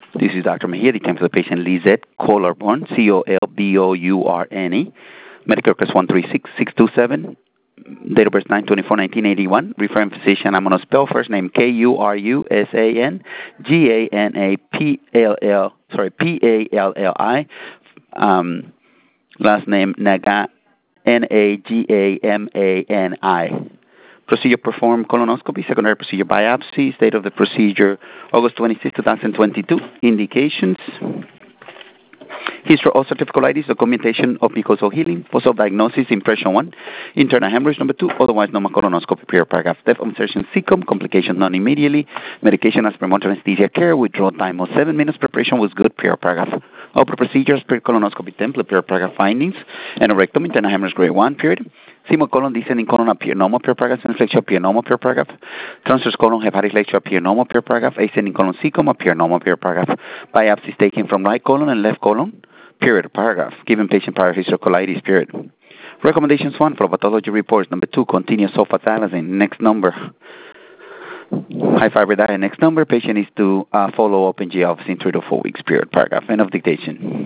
This is Dr. Mejia. The time for the patient, Lizette Colborn, Colbourne. Medicare request 136627. Date of birth 9/24/1981. Referring physician, I'm going to spell first name Kurusan Ganapall. Palli. Last name Nagamani. Procedure performed colonoscopy, secondary procedure biopsy. Date of the procedure August 26, 2022. Indications: history of ulcerative colitis, documentation of mucosal healing, possible diagnosis, impression 1, internal hemorrhage number 2, otherwise normal colonoscopy, period paragraph. Depth of insertion cecum, complications non immediately, medication as per monitoring anesthesia care, withdrawal time of 7 minutes, preparation was good, period paragraph. Upper procedures, period colonoscopy template, period paragraph findings, anorectum, internal hemorrhage grade 1, period. Semicolon, descending colon appear normal, period paragraph, inflection appear normal, period paragraph. Transverse colon, hepatic lecture appear normal, period paragraph. Ascending colon cecum appear normal, period paragraph. Biopsies taken from right colon and left colon, period paragraph. Given patient prior history of colitis, period. Recommendations: 1, for pathology reports. Number 2, continuous sulfasalazine. Next number, high fiber diet. Next number, patient is to follow up in GI office in 3 to 4 weeks, period paragraph. End of dictation.